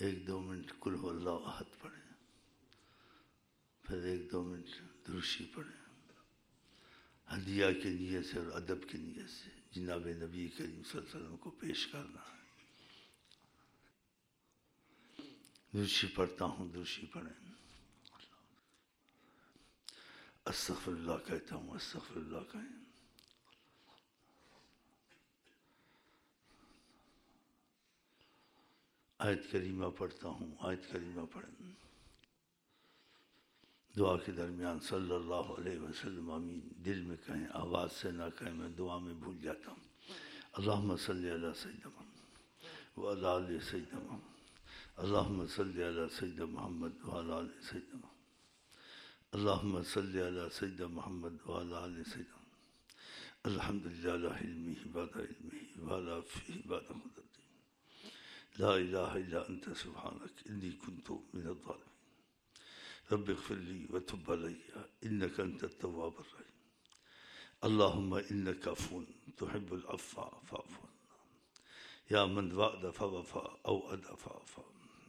1-2 minute قل هو اللہ احد پڑھیں، پھر 1-2 منٹ درشی پڑھیں، ہدیہ کی نیت سے اور ادب کی نیت سے جناب نبی کریم صلی اللہ علیہ وسلم کو پیش کرنا ہے۔ درشی پڑھتا ہوں، درشی پڑھیں۔ استغفر اللہ کہتا ہوں، استغفر اللہ کہیں۔ آیت کریمہ پڑھتا ہوں، آیت کریمہ پڑھیں۔ دعا کے درمیان صلی اللہ علیہ وسلم آمین دل میں کہیں، آواز سے نہ کہیں، میں دعا میں بھول جاتا ہوں۔ اللہم صلی علی سیدنا محمد وعلی آل سیدنا محمد، اللہم صلی علی سیدنا محمد وعلی آل سیدنا محمد، اللہم صلی علی سیدنا محمد وعلی آل سیدنا محمد، الحمدللہ علی علمہ بعد علمہ وعلی فیہ بعد قدرتہ، لا الہ الا انت سبحانک انی کنت من الظالمین، رب اغفر لی وتب علی انک انت التواب الرحیم، اللہم انک عفو تحب العفو فاعف عنا، یا من وعد فوفى او ادى فعفى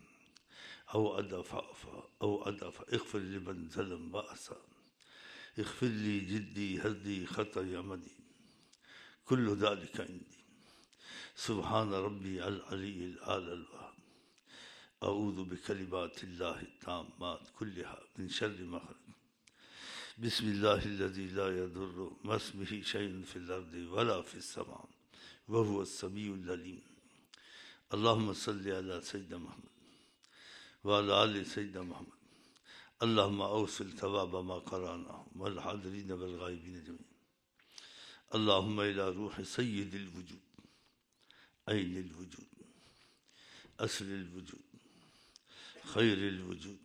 او ادى فعفى او ادى اغفر لمن ظلم واسى، اغفر لي جدي هزلي خطايا عمدي كل ذلك عندي، سبحان ربي العلي الأعلى الوهاب، أعوذ بكلمات الله التامات كلها من شر ما خلق، بسم الله الذي لا يضر مع اسمه شيء في الأرض ولا في السماء وهو السميع العليم، اللهم صل على سيدنا محمد وعلى آل سيدنا محمد، اللهم أوصل ثواب ما قرأناه والحاضرين والغائبين جميعا، اللهم إلى روح سيد الوجود، عين الوجود، أصل الوجود، خير الوجود،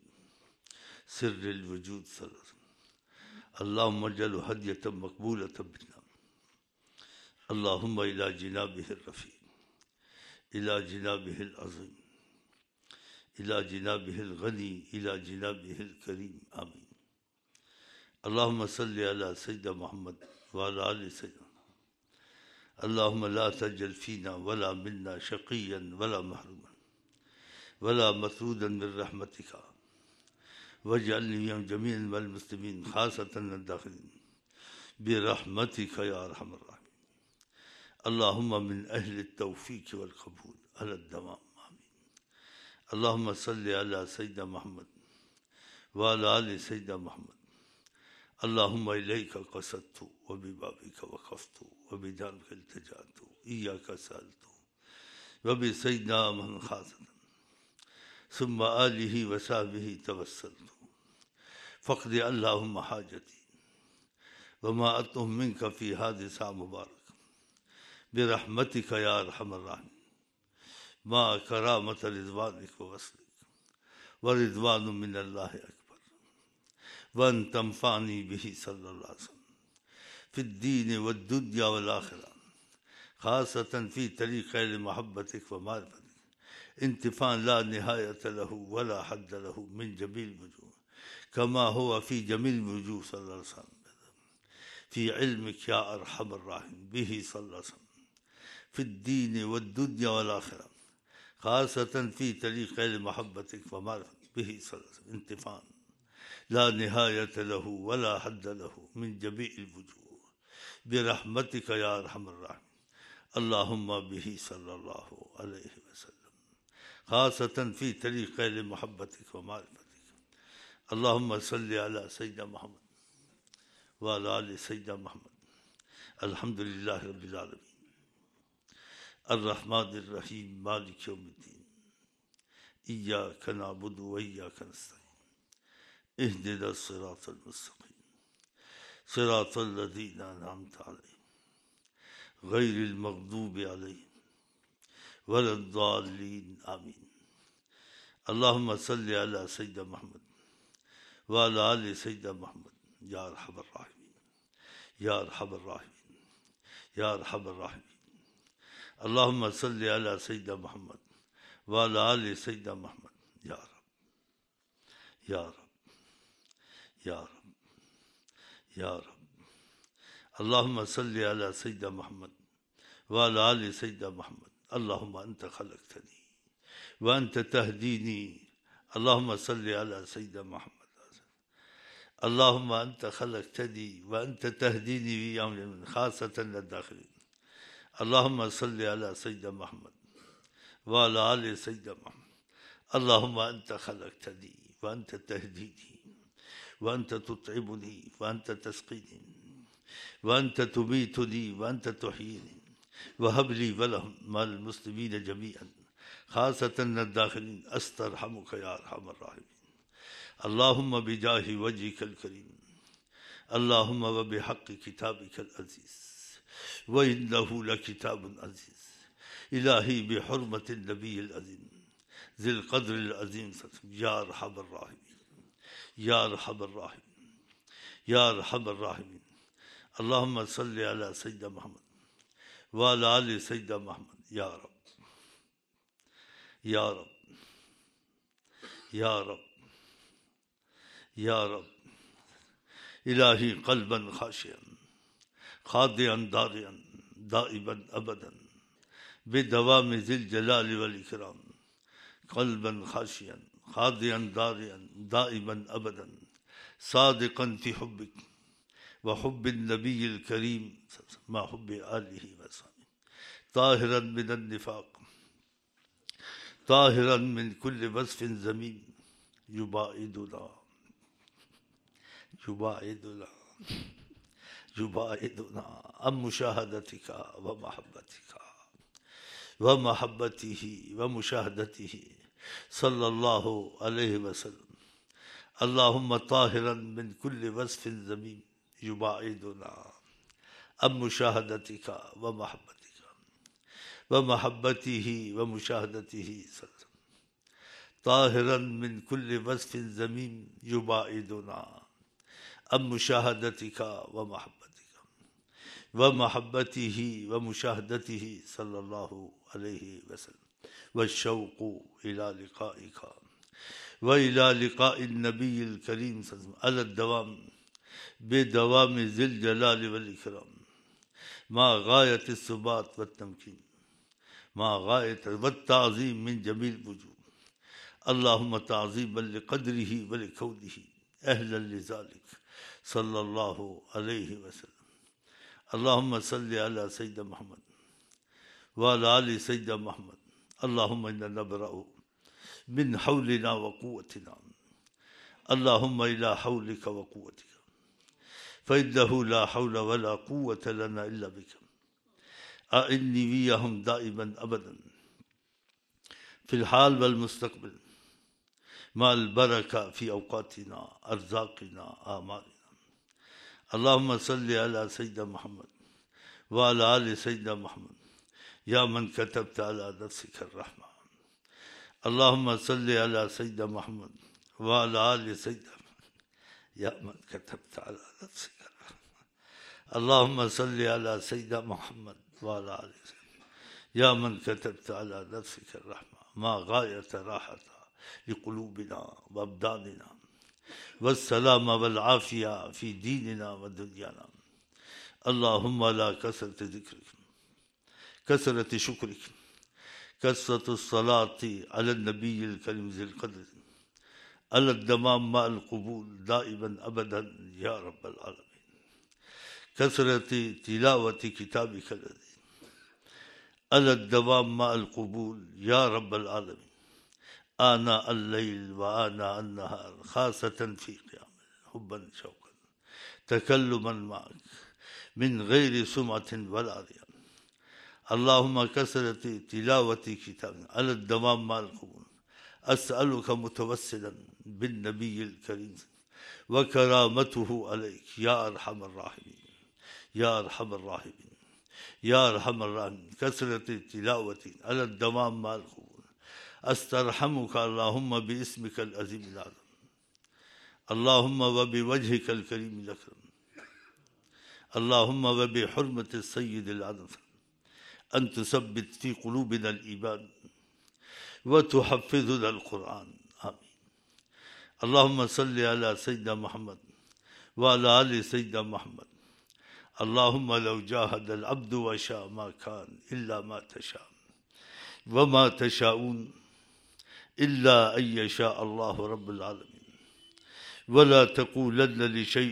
سر الوجود صلى الله عليه وسلم، اللهم اجعله هدية مقبولة منا، اللهم إلى جنابه الرفيع، إلى جنابه العظيم، إلى جنابه الغني، إلى جنابه الكريم، آمين، اللهم صل على سيدنا محمد وعلى آل سيدنا محمد، اللهم لا تجعل فينا ولا منا شقيا ولا محروما ولا مطرودا من رحمتك، واجعلني من جميع المسلمين خاصة الداخلين برحمتك يا أرحم الراحمين، اللهم من أهل التوفيق والقبول على الدوام، آمين، اللهم صل على سيدنا محمد وعلى آل سيدنا محمد، اللهم إليك قصدت وببابك وقفت وبجانبك التجأت إياك سألت وبسيدنا من خاصة ثم آله وصحبه توسلت، فاقض اللهم حاجتي وما أطلب منك في هذه الساعة مبارك برحمتك يا أرحم الراحمين، مع كرامة رضوانك ووصلك، ورضوان من الله أكبر، وأن تنفعني به صلى الله عليه وسلم في الدين والدنيا والآخرة، خاصة في طريق محبتك ومعرفتك، انتفاع لا نهاية له ولا حد له من جميع الوجوه، كما هو في جميع الوجوه صلى الله عليه وسلم، في علمك يا أرحم الراحمين به صلى الله عليه وسلم في الدين والدنيا والآخرة، خاصة في طريق محبتك ومعرفتك به صلى الله عليه وسلم، انتفاع لا نهاية له ولا حد له من جميع الوجوه، برحمتك يا أرحم الراحمين، اللهم به صلى الله عليه وسلم، خاصة في طريق محبتك ومعرفتك، اللهم صل على سيدنا محمد وعلى آل سيدنا محمد، الحمد لله رب العالمين، الرحمن الرحيم، مالك يوم الدين، إياك نعبد وإياك نستعين، اهدنا الصراط المستقيم، صراط الذين أنعمت عليهم غير المغضوب عليهم ولا الضالين، آمين، اللهم صل على سيدنا محمد وعلى آل سيدنا محمد، يا أرحم الراحمين، يا أرحم الراحمين، يا أرحم الراحمين، اللهم صل على سيدنا محمد وعلى آل سيدنا محمد، يا رب يا رب يا رب يا رب، اللهم صل على سيدنا محمد وعلى آل سيدنا محمد، اللهم أنت خلقتني وأنت تهديني. اللهم صل على سيدنا محمد. اللهم أنت خلقتني وأنت تهديني في أمر خاصة للداخلين. اللهم صل على سيدنا محمد وعلى آل سيدنا محمد. اللهم أنت خلقتني وأنت تهديني وأنت تطعمني وأنت تسقيني وأنت تميتني وأنت تحييني. وهب لي ولهم مع المسلمين جميعا خاصة الداخلين. أسترحمك يا أرحم الراحمين. اللهم بجاه وجهك الكريم. اللهم وبحق كتابك العزيز وإنه لكتاب عزيز. إلهي بحرمة النبي العظيم ذي القدر العظيم يا أرحم الراحمين يا أرحم الراحمين يا أرحم الراحمين. اللهم صل على سيدنا محمد وعلى آل سيدنا محمد. يا رب يا رب يا رب يا رب. إلهي قلبا خاشعا خاضعا دارعا دائما أبدا بدوام ذي الجلال والإكرام. قلبا خاشعا خاضعا دارعا دائما أبدا صادقا في حبك وحب النبي الكريم مع حب آله وصحبه. طاهرا من النفاق طاهرا من كل وصف ذميم. يباعدنا يباعدنا يباعدنا عن مشاهدتك ومحبتك ومحبته ومشاهدته صلى الله عليه وسلم. اللهم طاهرا من كل وصف ذميم يباعدنا عن مشاهدتك ومحبتك ومحبته ومشاهدته صلى الله عليه وسلم. طاهرا من كل وصف ذميم يباعدنا عن مشاهدتك ومحبتك ومحبته ومشاهدته صلى الله عليه وسلم. والشوق إلى لقائك وإلى لقاء النبي الكريم صلى الله عليه وسلم على الدوام بدوام ذي الجلال والإكرام مع غاية الثبات والتمكين مع غاية والتعظيم من جميع الوجوه. اللهم تعظيما لقدره ولكونه أهلا لذلك صلى الله عليه وسلم. اللهم صل على سيدنا محمد وعلى آل سيدنا محمد. اللهم إنا نبرأ من حولنا وقوتنا اللهم إلى حولك وقوتك فإنه لا حول ولا قوة لنا إلا بك. أعني وياهم دائما أبدا في الحال والمستقبل مع البركة في أوقاتنا أرزاقنا آمالنا. اللهم صل على سيدنا محمد وعلى آل سيدنا محمد يا من كتبت على نفسك الرحمة. اللهم صل على سيدنا محمد وعلى آل سيدنا محمد يا من كتبت على نفسك الرحمة. اللهم صل على سيدنا محمد وعلى آل سيدنا يا من كتبت على نفسك الرحمة ما غاية راحتها لقلوبنا وأبداننا والسلام والعافية في ديننا ودنيانا. اللهم لا كثرة ذكرك كثرة شكرك كثرة الصلاة على النبي الكريم ذي القدر على الدمام مع القبول دائما أبدا يا رب العالمين. كثرة تلاوة كتابك الذي على الدوام مع القبول يا رب العالمين آناء الليل وآناء النهار خاصة في قيام حبا شوقا تكلما معك من غير سمعة ولا رياء. اللهم كثرة تلاوة كتابك على الدوام مع القبول. أسألك متوسلا بالنبي الكريم وكرامته عليك يا أرحم الراحمين يا أرحم الراحمين يا أرحم الراحمين. كثرة تلاوة على الدوام مع القبول. أسترحمك اللهم باسمك العظيم الأعظم اللهم وبوجهك الكريم الأكرم اللهم وبحرمة السيد العظيم أن تثبت في قلوبنا الإيمان وتحفظنا القرآن. آمين. اللهم صل على سيدنا محمد وعلى آل سيدنا محمد. اللهم لو جاهد العبد وشاء ما كان إلا ما تشاء وما تشاءون إلا أن يشاء الله رب العالمين ولا تقولن لشيء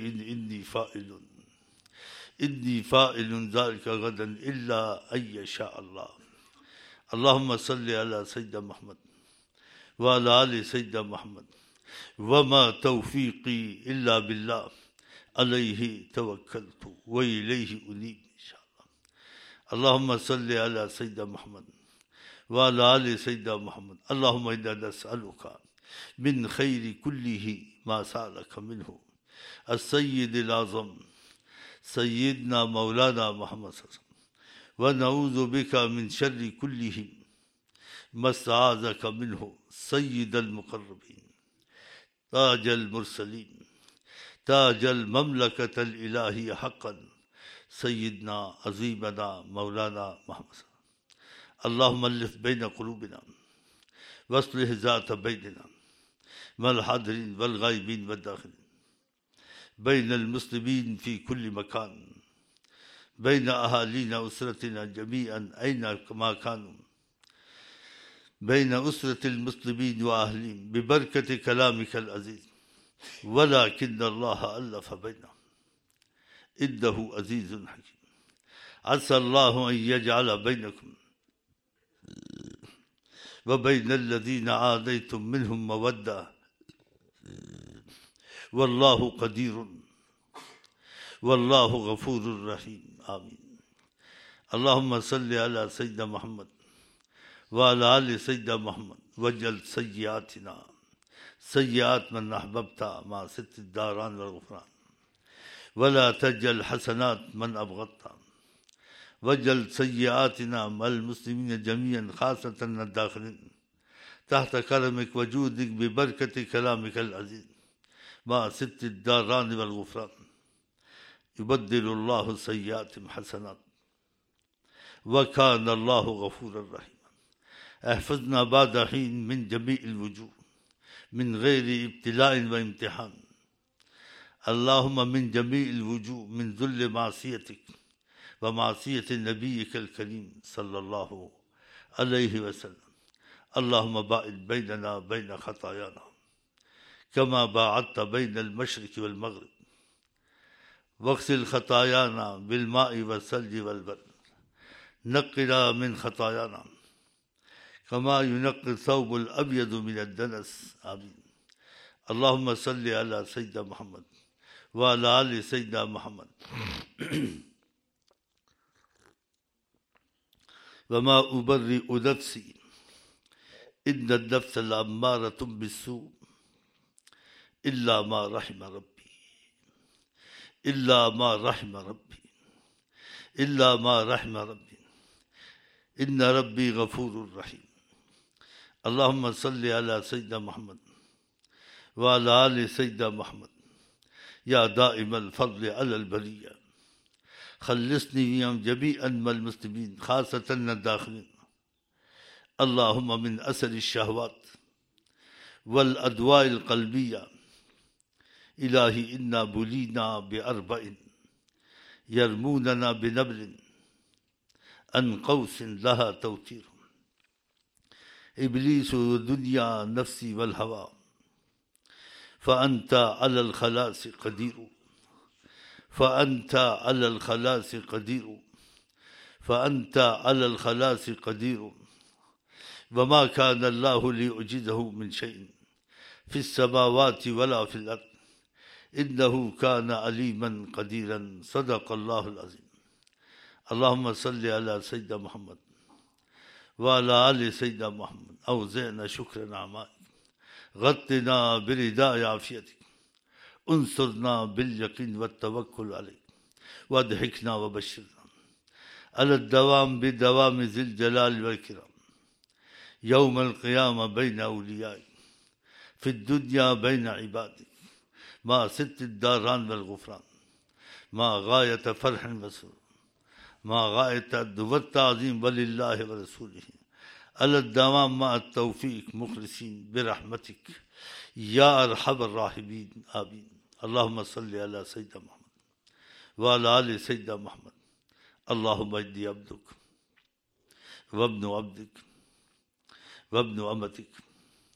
إني فاعل ذلك غدا إلا أن يشاء الله. اللهم صل على سيدنا محمد وعلى آل سيدنا محمد وما توفيقي إلا بالله عليه توكلت وإليه أنيب إن شاء الله. اللهم صل على سيدنا محمد وعلى آل سيدنا محمد. اللهم إنا نسألك من خير كله ما سألك منه السيد الأعظم سيدنا مولانا محمد صلى الله عليه وسلم، ونعوذ بك من شر كله ما استعاذك منه سيد المقربين تاج المرسلين تاج المملكة الإلهية حقا سيدنا عظيمنا مولانا محمد صلى الله عليه وسلم. اللهم ألف بين قلوبنا واصلح ذات بيننا مع الحاضرين والغائبين والداخلين، بين المسلمين في كل مكان، بين أهالينا أسرتنا جميعا أينما كانوا، بين أسرة المسلمين وأهلهم ببركة كلامك العزيز. ولكن الله ألف بينهم إنه عزيز حكيم. عسى الله أن يجعل بينكم وبين الذين عاديتم منهم مودة والله قدير والله غفور رحيم. آمين. اللهم صل على سيدنا محمد وعلى آل سيدنا محمد واجعل سيئاتنا سيئات من أحببت مع ست الداران والغفران، ولا تجعل حسنات من أبغضت، واجعل سيئاتنا مع المسلمين جميعا خاصة الداخلين تحت كرمك وجودك ببركة كلامك العزيز مع ست الداران والغفران. يبدل الله سيئاتهم حسنات وكان الله غفورا رحيما. احفظنا بعد حين من جميع الوجوه من غير ابتلاء وامتحان، اللهم من جميع الوجوه من ذل معصيتك ومعصية نبيك الكريم صلى الله عليه وسلم. اللهم باعد بيننا بين خطايانا كما باعدت بين المشرق والمغرب، واغسل خطايانا بالماء والثلج والبرد، نقنا من خطايانا كما ينقي الثوب الأبيض من الدنس. آمين. اللهم صل على سيدنا محمد وعلى آل سيدنا محمد. وما أبرئ نفسي إن النفس لأمارة بالسوء إلا ما رحم ربي إلا ما رحم ربي إلا ما رحم ربي إن ربي غفور رحيم. اللهم صل على سيدنا محمد وعلى آل سيدنا محمد. يا دائم الفضل على البرية خلصني من جميع المسلمين خاصة الداخلين، اللهم من أسر الشهوات والأدواء القلبية. إلهي إنا بلينا بأربع يرموننا بنبل عن قوس لها توتير، إبليس ودنيا نفسي والهوى، فأنت على الخلاص قدير فأنت على الخلاص قدير فأنت على الخلاص قدير. وما كان الله ليعجزه من شيء في السماوات ولا في الأرض إنه كان عليما قديرا. صدق الله العظيم. اللهم صل على سيدنا محمد وعلى آل سيدنا محمد. أوزعنا شكر نعمائك، غطنا برداء عافيتك، انصرنا باليقين والتوكل عليك، وادحكنا وبشرنا على الدوام بدوام ذي الجلال والإكرام يوم القيامة بين أوليائك، في الدنيا بين عبادك، مع ست الداران والغفران، مع غاية فرح وسرور، مع غاية الدعاء والتعظيم ولله ورسوله، على الدوام مع التوفيق مخلصين برحمتك يا أرحم الراحمين. آمين. اللهم صل على سيدنا محمد وعلى آل سيدنا محمد. اللهم إني عبدك وابن عبدك وابن أمتك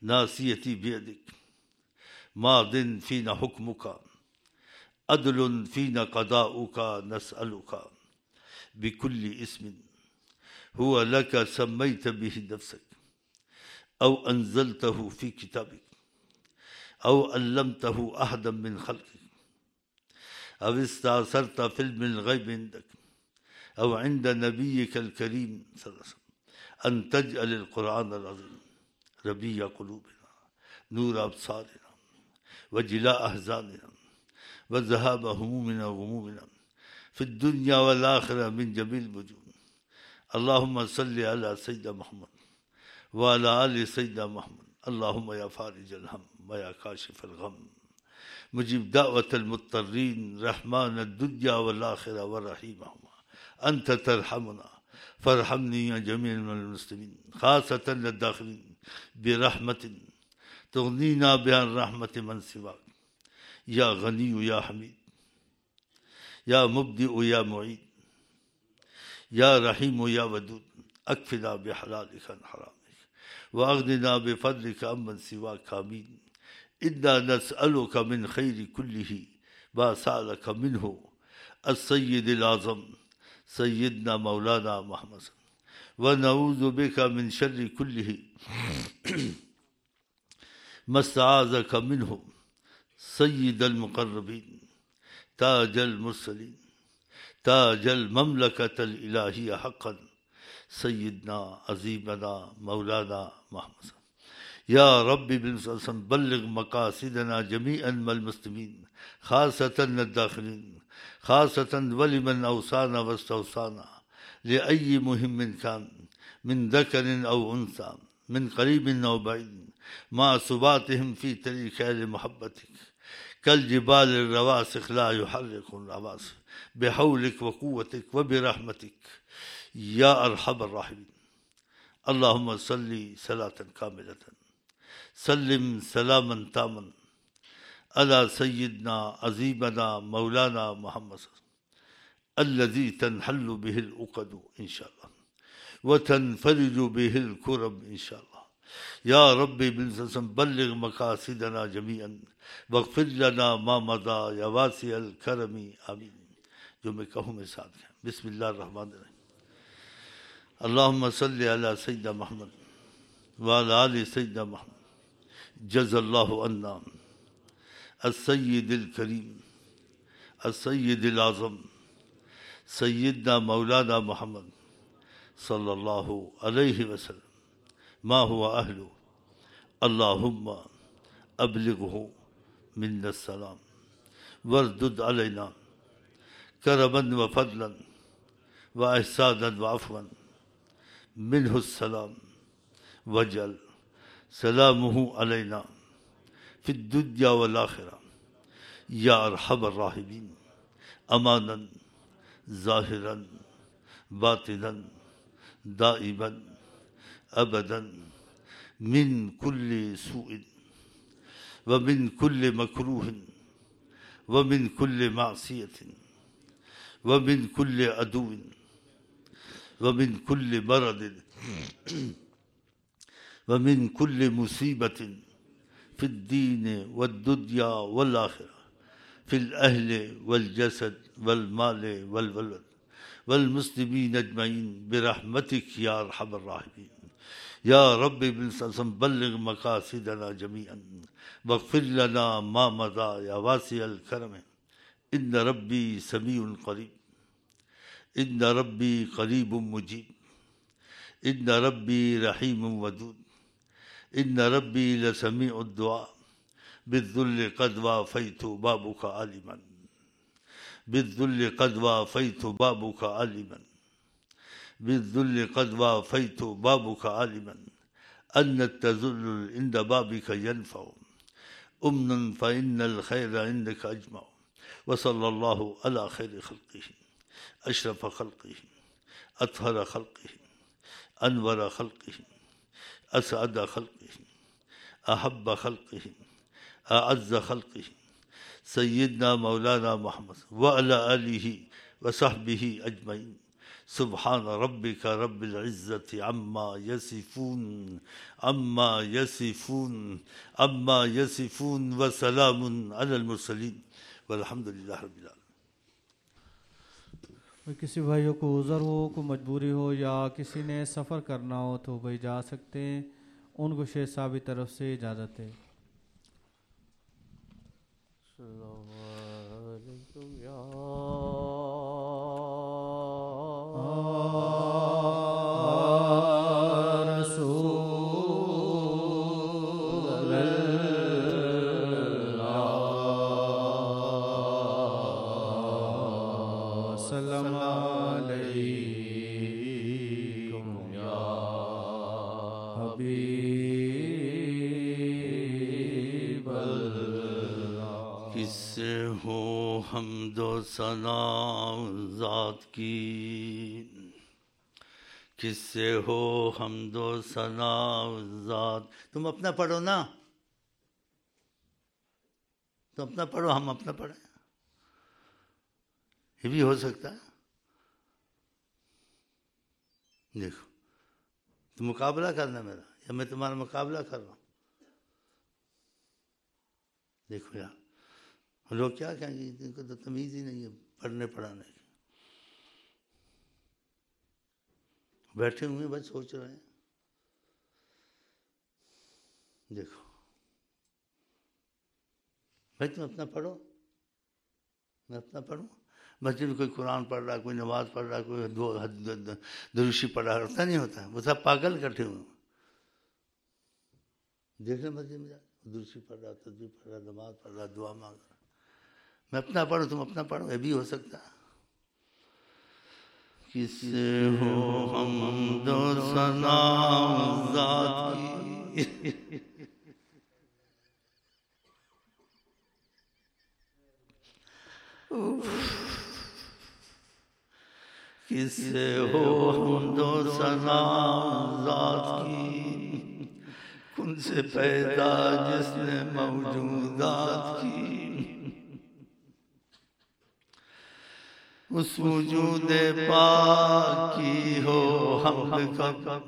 ناصيتي بيدك ماض فينا حكمك عدل فينا قضاؤك نسألك بكل اسم هو لك سميت به نفسك أو أنزلته في كتابك أو علمته أحدا من خلقك أو استأثرت في علم الغيب عندك أو عند نبيك الكريم صلى الله عليه وسلم أن تجعل القرآن العظيم ربيع قلوبنا نور أبصارنا وجلاء أحزاننا وذهاب همومنا وغمومنا في الدنيا والآخرة من جميع الوجوه. اللهم صل على سيدنا محمد وعلى آل سيدنا محمد. اللهم يا فارج الهم ويا كاشف الغم مجيب دعوة المضطرين رحمن الدنيا والآخرة ورحيمهما أنت ترحمنا فارحمني يا جميع المسلمين خاصة للداخلين برحمة تغنينا بها الرحمة من سواك يا غني يا حميد يا مبدئ يا معيد يا رحيم يا ودود أكفنا بحلالك عن حرامك وأغننا بفضلك عمن سواك آمين. إنا نسألك من خير كله ما سألك منه السيد الأعظم سيدنا مولانا محمد ونعوذ بك من شر كله ما استعاذك منه سيد المقربين تاج المرسلين تاج المملكة الإلهية حقا سيدنا عظيمنا مولانا محمد. يا ربي بالمسلسل بلغ مقاصدنا جميعا والمسلمين خاصة الداخلين خاصة ولمن أوصانا واستوصانا لأي مهم كان من ذكر أو أنثى من قريب أو بعيد مع صباتهم في طريق محبتك كالجبال الرواسخ لا يحرق الرواسخ بحولك وقوتك وبرحمتك يا أرحم الراحمين. اللهم صل صلاة كاملة سلم سلاما تاما على سيدنا عظيمنا مولانا محمد الذي تنحل به العقد إن شاء الله وتنفرج به الكرب إن شاء الله. يا ربي بالسلسل بلغ مقاصدنا جميعا واغفر لنا ما مضى يا واسع الكرم آمين. جو میں کہوں میں ساتھ ہیں. بسم اللہ الرحمن الرحیم. اللہم صلی علی سیدنا محمد وعلی آل سیدنا محمد. جز اللہ عنا السید الکریم السید العظم سیدنا مولانا محمد صلی اللہ علیہ وسلم ما هو أهله. اللهم أبلغه منا السلام واردد علينا كرما وفضلا وإحسانا وعفوا منه السلام واجعل سلامه علينا في الدنيا والآخرة يا أرحم الراحمين. أمانا ظاهرا باطنا دائما أبدا من كل سوء ومن كل مكروه ومن كل معصية ومن كل عدو ومن كل مرض ومن كل مصيبة في الدين والدنيا والآخرة في الأهل والجسد والمال والولد والمسلمين أجمعين برحمتك يا أرحم الراحمين. يا ربي بالسلسل بلغ مقاصدنا جميعا واغفر لنا ما مضى يا واسع الكرم. إن ربي سميع قريب إن ربي قريب مجيب إن ربي رحيم ودود إن ربي لسميع الدعاء. بالذل قد وافيت بابك عالما بالذل قد وافيت بابك عالما بالذل قد وافيت بابك عالما أن التذلل عند بابك ينفع أمن فإن الخير عندك أجمع. وصلى الله على خير خلقه أشرف خلقه أطهر خلقه أنور خلقه أسعد خلقه أحب خلقه أعز خلقه سيدنا مولانا محمد وعلى آله وصحبه أجمعين سبحان ربک رب العزت عما یصفون عما یصفون عما یصفون وسلام علی المرسلین والحمد للہ رب العالمین۔ کسی بھائیوں کو عذر ہو، کوئی مجبوری ہو یا کسی نے سفر کرنا ہو تو بھائی جا سکتے ہیں، ان کو شیخ صاحب کی طرف سے اجازت ہے۔ کس سے ہو حمد و ثنا ذات کی، کس سے ہو حمد و ثنا ذات۔ تم اپنا پڑھو نا، تم اپنا پڑھو، ہم اپنا پڑھیں، یہ بھی ہو سکتا ہے۔ دیکھو تم مقابلہ کرنا میرا یا میں تمہارا مقابلہ کر رہا ہوں؟ دیکھو یار لوگ کیا کہیں گے، ان کو تو تمیز ہی نہیں ہے پڑھنے پڑھانے کی، بیٹھے ہوئے بس سوچ رہے ہیں۔ دیکھو بھائی تم اپنا پڑھو، میں اپنا پڑھوں۔ مسجد میں کوئی قرآن پڑھ رہا ہے، کوئی نماز پڑھ رہا ہے، کوئی دروشی پڑھ رہا ہوتا نہیں ہوتا، وہ سب پاگل اکٹھے ہوئے۔ دیکھ لیں مسجد میں جا دروشی پڑھ رہا، تسبیح پڑھ رہا، نماز پڑھ رہا، دعا مانگ رہا۔ میں اپنا پڑھوں تم اپنا پڑھو، یہ بھی ہو سکتا ہے۔ کس سے ہو حمد و ثنا ذات کی، کس سے ہو حمد و ثنا ذات کی، کن سے پیدا جس نے موجودات کی، اس وجود پاک کی ہو حمد کا،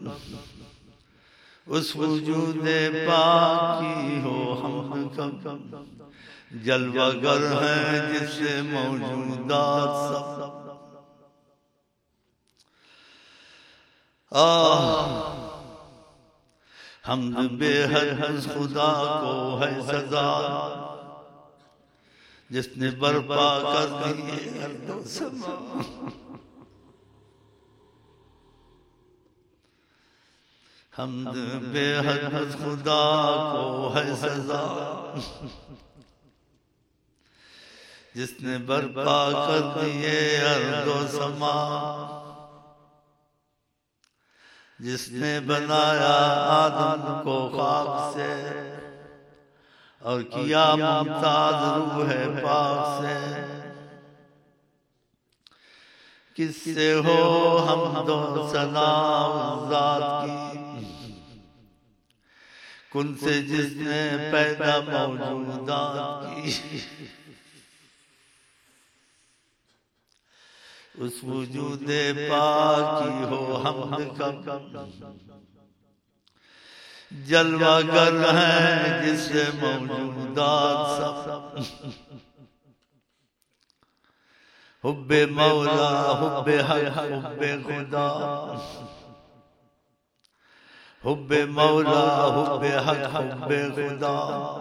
اس وجود پاک کی ہو حمد کا، جلوہ گر ہے جس سے موجودات سب۔ حمد بے حد اس خدا کو ہے سزا، جس نے برپا کر دیے ارض و سما۔ حمد بے حد اس خدا کو ہے سزا، جس نے برپا کر دیے ارض و سما، جس نے بنایا آدم کو خاک سے اور کیا ممتاز روح پاک سے۔ کس سے ہو حمد و ثنا ذات کی، کن سے جس نے پیدا موجودات کی، اس وجود پاک کی ہو حمد کا، جلوہ گر ہے جس سے موجودات سب۔ حب مولا حب حق حب خدا، حب مولا حب حق حب خدا،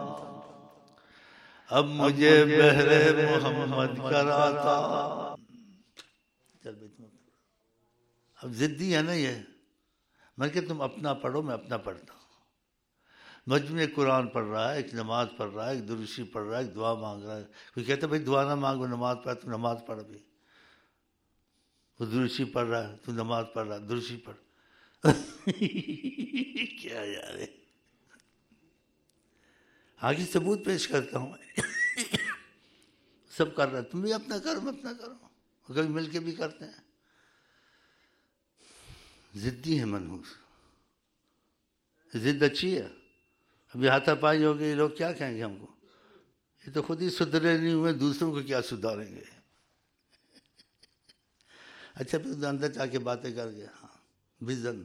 اب مجھے بہر محمد کراتا۔ اب ضدی ہے نا یہ، میں کہ تم اپنا پڑھو میں اپنا پڑھتا ہوں۔ مجمع قرآن پڑھ رہا ہے، ایک نماز پڑھ رہا ہے، ایک دروشی پڑھ رہا ہے، ایک دعا مانگ رہا ہے۔ کوئی کہتا ہے بھائی دعا نہ مانگو نماز پڑھ، تو نماز پڑھ بھی۔ وہ دروشی پڑھ رہا ہے، تو نماز پڑھ رہا ہے، دروشی پڑھ۔ کیا یار ہے، آگے ثبوت پیش کرتا ہوں میں۔ سب کر رہا ہے، تم بھی اپنا کرو میں اپنا کرو، کبھی مل کے بھی کرتے ہیں۔ ضدی ہے منحوس، ضد اچھی ہے۔ ابھی ہاتھا پائی ہو گئی، لوگ کیا کہیں گے ہم کو، یہ تو خود ہی سدھرے نہیں ہوئے، دوسروں کو کیا سدھاریں گے۔ اچھا پھر اندر جا کے باتیں کر گیا، ہاں ویژن،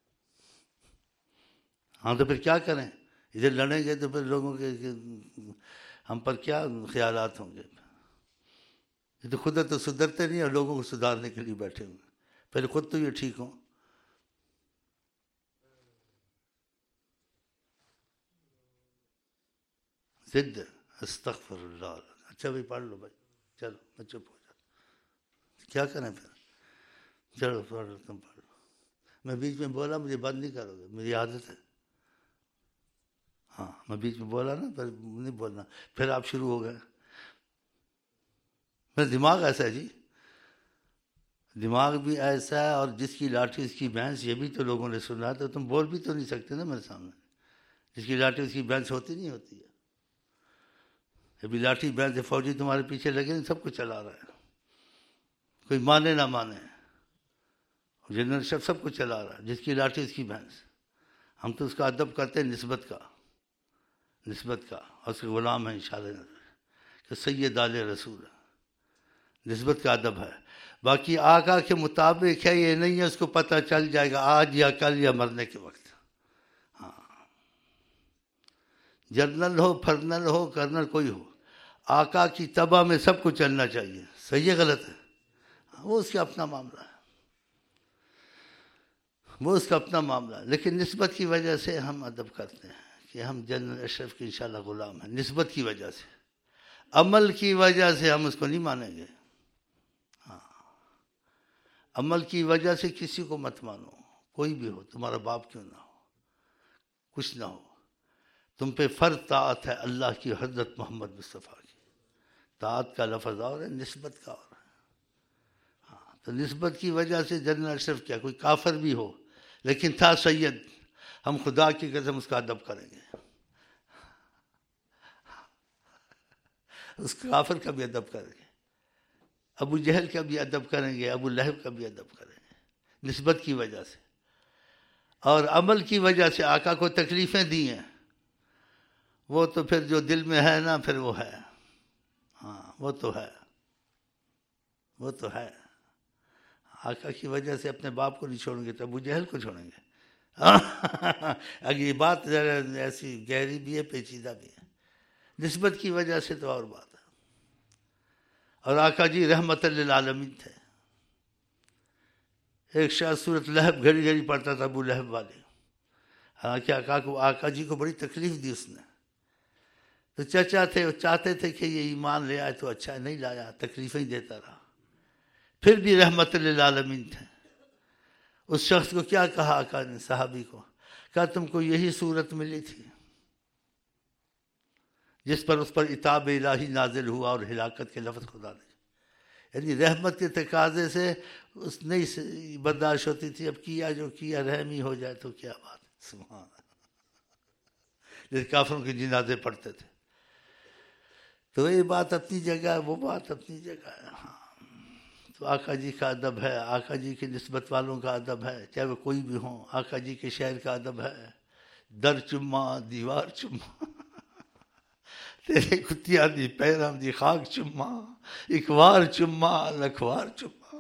ہاں تو پھر کیا کریں؟ ادھر لڑیں گے تو پھر لوگوں کے ہم پر کیا خیالات ہوں گے؟ یہ تو خود تو سدھرتے نہیں اور لوگوں کو سدھارنے کے لیے بیٹھے ہوئے، پہلے خود تو یہ ٹھیک ہوں۔ ضد استغفر اللہ۔ اچھا بھائی پڑھ لو بھائی، چلو میں چپ ہو جاتا، کیا کریں پھر؟ چلو پڑھ لو، تم پڑھ لو، میں بیچ میں بولا مجھے بند نہیں کرو گے، میری عادت ہے، ہاں میں بیچ میں بولا نا پھر نہیں بولنا، پھر آپ شروع ہو گئے۔ میرا دماغ ایسا ہے جی، دماغ بھی ایسا ہے، اور جس کی لاٹھی اس کی بھینس، یہ بھی تو لوگوں نے سنا ہے، تو تم بول بھی تو نہیں سکتے نا میرے سامنے، جس کی لاٹھی اس کی بھینس ہوتی نہیں ہوتی ہے، ابھی لاٹھی بھینس فوجی تمہارے پیچھے لگے نہیں، سب کچھ چلا رہا ہے، کوئی مانے نہ مانے، جنرل سب کچھ چلا رہا ہے، جس کی لاٹھی اس کی بھینس۔ ہم تو اس کا ادب کرتے ہیں نسبت کا، اور اس کے غلام ہیں انشاءاللہ کہ سید آل رسول، نسبت کا ادب ہے۔ باقی آقا کے مطابق ہے، یہ نہیں ہے اس کو پتہ چل جائے گا آج یا کل یا مرنے کے وقت۔ ہاں جنرل ہو، فرنل ہو، کرنل، کوئی ہو، آقا کی تبع میں سب کو چلنا چاہیے، صحیح ہے غلط ہے؟ وہ اس کا اپنا معاملہ ہے، وہ اس کا اپنا معاملہ ہے، لیکن نسبت کی وجہ سے ہم ادب کرتے ہیں کہ ہم جنرل اشرف کے انشاءاللہ غلام ہیں، نسبت کی وجہ سے، عمل کی وجہ سے ہم اس کو نہیں مانیں گے۔ ہاں عمل کی وجہ سے کسی کو مت مانو، کوئی بھی ہو، تمہارا باپ کیوں نہ ہو، کچھ نہ ہو، تم پہ فرض طاعت ہے اللہ کی، حضرت محمد مصطفیٰ کی طاعت کا لفظ اور ہے، نسبت کا اور ہے۔ ہاں تو نسبت کی وجہ سے جنرل اشرف کیا کوئی کافر بھی ہو لیکن تھا سید، ہم خدا کی قسم اس کا ادب کریں گے، اس کافر کا بھی ادب کریں گے، ابو جہل کا بھی ادب کریں گے، ابو لہب کا بھی ادب کریں گے، نسبت کی وجہ سے۔ اور عمل کی وجہ سے آقا کو تکلیفیں دی ہیں، وہ تو پھر جو دل میں ہے نا پھر وہ ہے، ہاں وہ تو ہے، وہ تو ہے۔ آقا کی وجہ سے اپنے باپ کو نہیں چھوڑیں گے تو ابو جہل کو چھوڑیں گے؟ اگر یہ بات ذرا ایسی گہری بھی ہے، پیچیدہ بھی ہے، نسبت کی وجہ سے تو اور بات ہے۔ اور آقا جی رحمت للعالمین تھے، ایک شاہ سورت لہب گھڑی گھڑی پڑھتا تھا ابو لہب والے، حالانکہ آقا جی کو بڑی تکلیف دی اس نے، تو چچا تھے، وہ چاہتے تھے کہ یہ ایمان لے آئے تو اچھا، نہیں لایا، تکلیفیں ہی دیتا رہا، پھر بھی رحمت للعالمین تھے۔ اس شخص کو کیا کہا آقا نے، صحابی کو کہا تم کو یہی صورت ملی تھی جس پر اس پر عتاب الہی نازل ہوا اور ہلاکت کے لفظ خدا نے، یعنی رحمت کے تقاضے سے اس نہیں برداشت ہوتی تھی، اب کیا جو کیا، رحم ہی ہو جائے تو کیا بات ہے، سبحان اللہ، جیسے کافروں کے جنازے پڑھتے تھے۔ تو یہ بات اپنی جگہ ہے، وہ بات اپنی جگہ ہے، ہاں تو آقا جی کا ادب ہے، آقا جی کی نسبت والوں کا ادب ہے، چاہے وہ کوئی بھی ہوں، آقا جی کے شعر کا ادب ہے، در چما دیوار چما تیرے کتیاں دی پیراں دی خاک چما، ایک وار چما لکھوار چما۔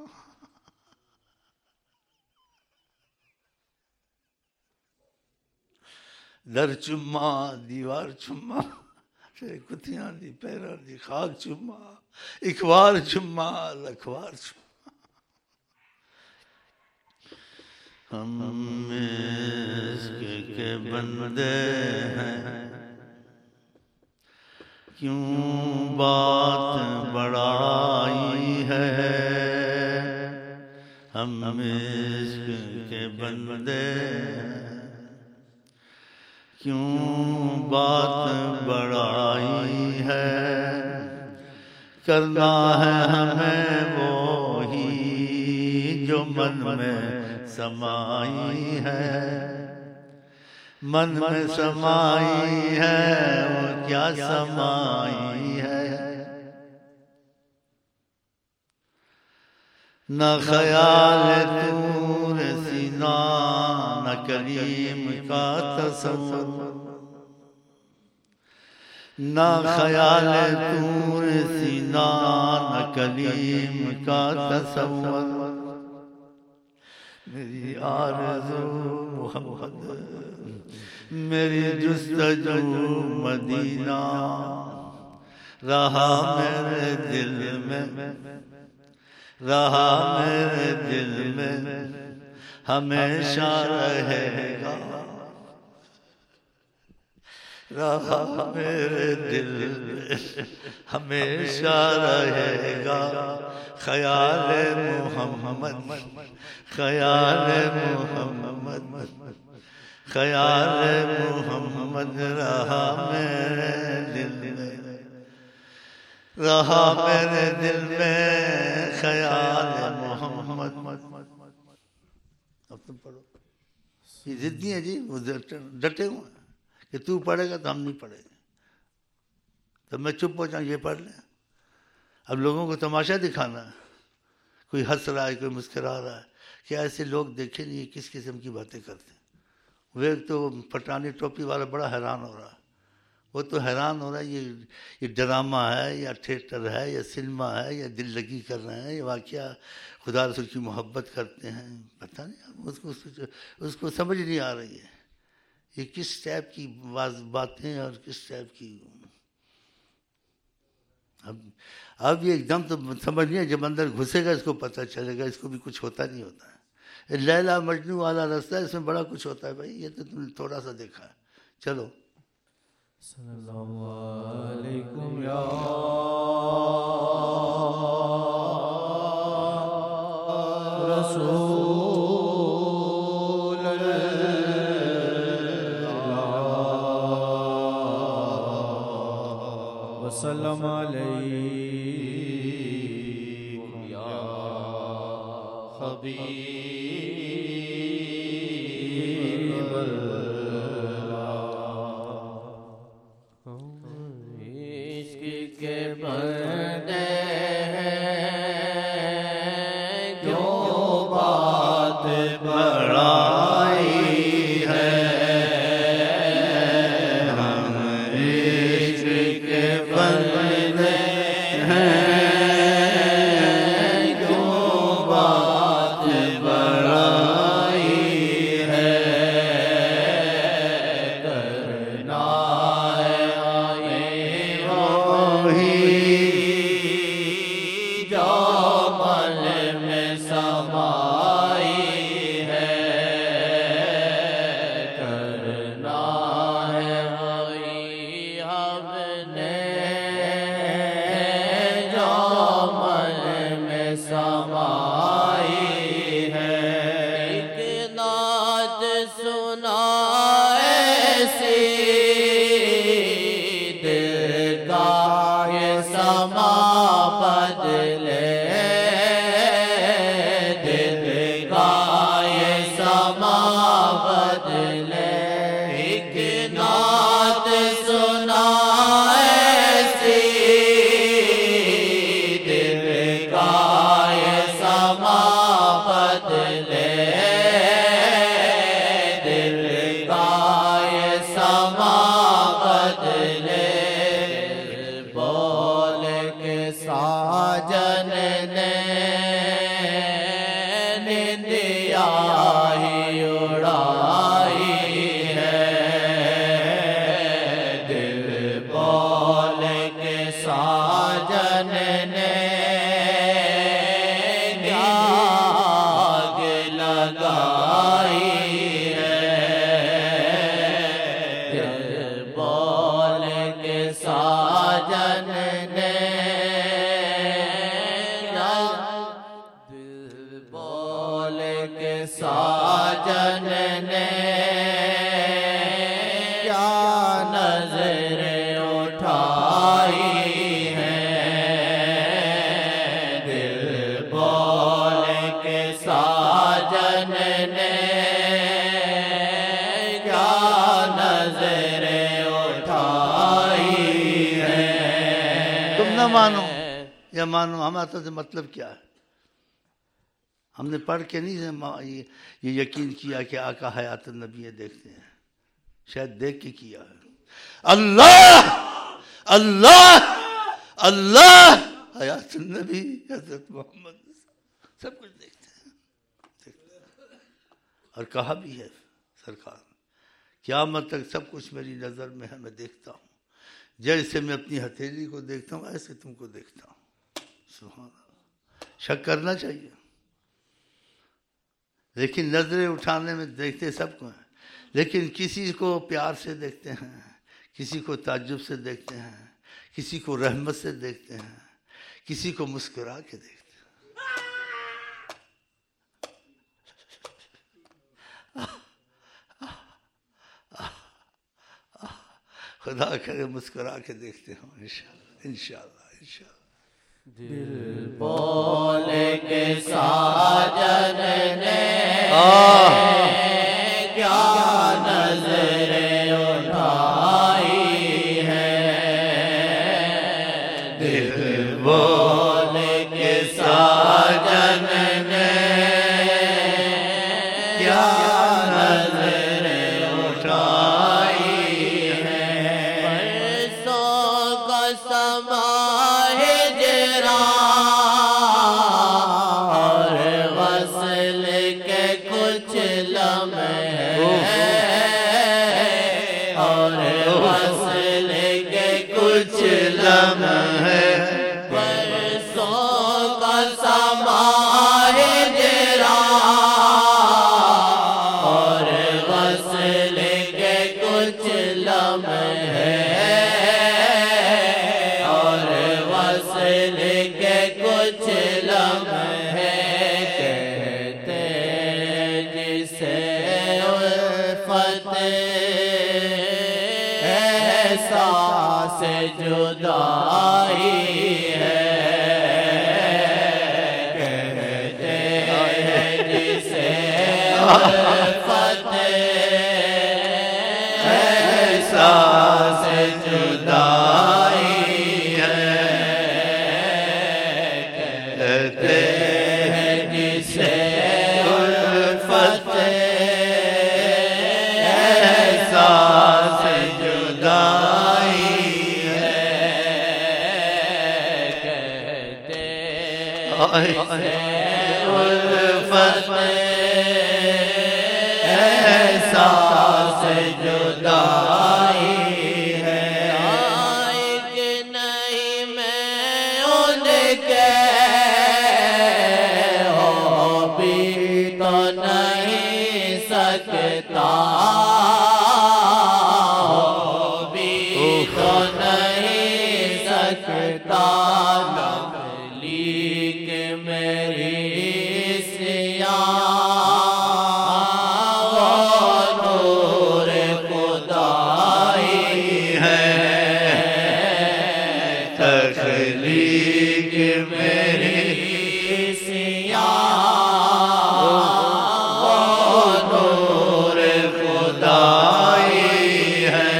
در چما دیوار چما تیرے کتیاں دی پیراں دی خاک چما، ایک وار چما لکھوار چما۔ ہم عشق کے بندے ہیں، کیوں بات بڑائی ہے، ہم عشق کے بندے ہیں، کیوں بات بڑائی ہے، کرنا ہے ہمیں وہی جو من میں سمائی ہے، من میں سمائی ہے وہ کیا سمائی ہے، نہ خیال طور سینا نہ کلیم کا تصور، نہ خیال طور سینا نہ کلیم کا تصور، میری آرزو محمد، میری جستجو مدینہ، رہا میرے دل میں، رہا میرے دل میں، ہمیشہ رہے گا، رہا میرے دل میں ہمیشہ رہے گا، خیال محمد، خیال محمد، خیال محمد، رہا میرے دل میں، رہا میرے دل میں، خیال محمد۔ اب تم پڑھو، یہ ضدی ہے جی، وہ ڈٹے ہوئے ہیں کہ تو پڑھے گا تو ہم نہیں پڑھیں گے، تو میں چپ ہو جاؤں، یہ پڑھ لیں۔ اب لوگوں کو تماشا دکھانا ہے، کوئی ہنس رہا ہے، کوئی مسکرا رہا ہے، کہ ایسے لوگ دیکھے نہیں یہ کس قسم کی باتیں کرتے ہیں۔ وہ ایک تو پٹھانی ٹوپی والا بڑا حیران ہو رہا ہے، وہ تو حیران ہو رہا ہے یہ ڈرامہ ہے یا تھیٹر ہے یا سنیما ہے یا دل لگی کر رہے ہیں، یہ واقعہ خدا رسول کی محبت کرتے ہیں، پتہ نہیں اس کو سمجھ نہیں آ رہی ہے یہ کس ٹائپ کی باتیں اور کس ٹائپ کی۔ اب یہ ایک دم تو سمجھ نہیں ہے، جب اندر گھسے گا اس کو پتہ چلے گا، اس کو بھی کچھ ہوتا نہیں ہوتا ہے۔ لیلا مجنو والا رستہ ہے، اس میں بڑا کچھ ہوتا ہے بھائی، یہ تو تم نے تھوڑا سا دیکھا ہے۔ چلو صلی اللہ علیکم یا رسول اللہ وسلم علیکم یا حبیب کے بندے ہیں جو بات بڑائی ہے، ہم عشق کے بندے ہیں جو بات بڑائی ہے، کرنا ہے مانو یا مانو، ہمارا سے مطلب کیا ہے؟ ہم نے پڑھ کے نہیں یہ یقین کیا کہ آقا حیات النبی دیکھتے ہیں، شاید دیکھ کے کیا ہے۔ اللہ اللہ اللہ حیات النبی حضرت محمد سب کچھ دیکھتے ہیں۔ اور کہا بھی ہے سرکار، قیامت تک سب کچھ میری نظر میں ہے، میں دیکھتا ہوں، جیسے میں اپنی ہتھیلی کو دیکھتا ہوں ایسے تم کو دیکھتا ہوں۔ سبحان اللہ، شک کرنا چاہیے، لیکن نظریں اٹھانے میں دیکھتے سب کو ہیں، لیکن کسی کو پیار سے دیکھتے ہیں، کسی کو تعجب سے دیکھتے ہیں، کسی کو رحمت سے دیکھتے ہیں، کسی کو مسکرا کے دیکھتے ہیں۔ خدا کرے مسکرا کے دیکھتے ہوں انشاءاللہ انشاءاللہ انشاءاللہ۔ دل بول کے ساجن نے کیا نظریں اٹھائی ہے، دل بول کے ساجن نے کیا نظریں اٹھائی ہے، برسوں کا سما ہجرا اور وصل کے کچھ لمحے، اور وصل کے کچھ لمحے، برسوں کا سما ہجرا اور وصل کے کچھ لمحے، اور وصل کے کچھ لمحے، کہتے جسے الفت احساس جدائی ہے، کہتے جسے الفت احساس جدائی ہے، کہتے ہیں جسے الفت احساس جدائی ہے، کہتے الفت احساس جدائی ہے، لائق نہیں میں ان کے ہو بھی تو نہیں سکتا، ہو بھی تو نہیں سکتا، لیک میری سیاہ وہ نور خدائی ہے، تخلیق میری سیاہ وہ نور خدائی ہے،